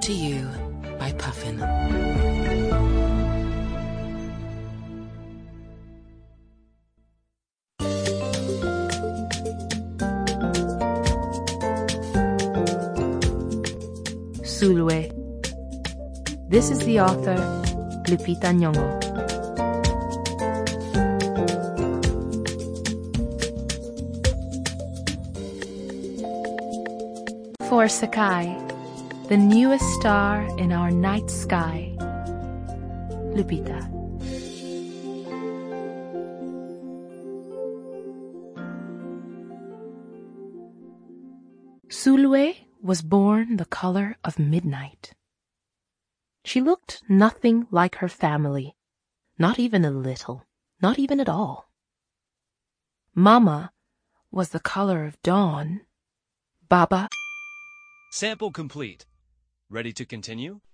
to You by Puffin. Sulwe. This is the author, Lupita Nyong'o. For Sakai, the newest star in our night sky. Lupita. Sulwe was born the color of midnight. She looked nothing like her family, not even a little, not even at all. Mama was the color of dawn. Baba. Sample complete. Ready to continue?